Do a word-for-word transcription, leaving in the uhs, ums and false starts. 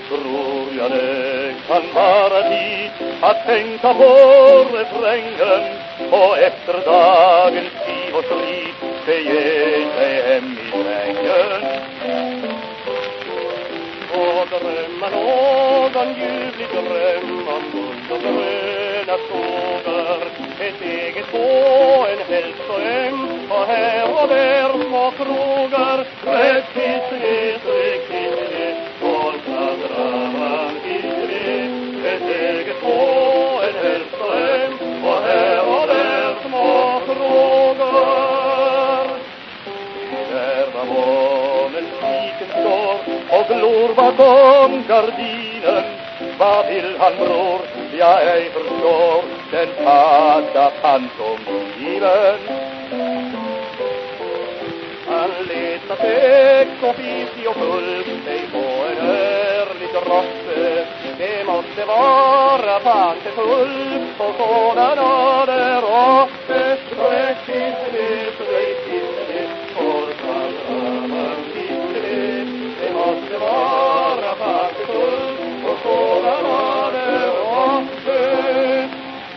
Tror jag det kan vara tid att tänka på refrängen och efter dagens liv och slit bege sig hem i svängen och drömma någon ljuvlig dröm om guld och gröna skogar, ett eget på en hälsohem och här och där små krogar, rätt till tre, tre kille, volta draman i tre, ett eget på en hälsohem och här och där små krogar. Där var månen spiken står och glor bakom gardinen. Vad vill han bror? Jag ej förstår den fata pantomimen. Han letar säck och fisi och full sig på en ärlig droppe. Det måste vara pantefull på sådana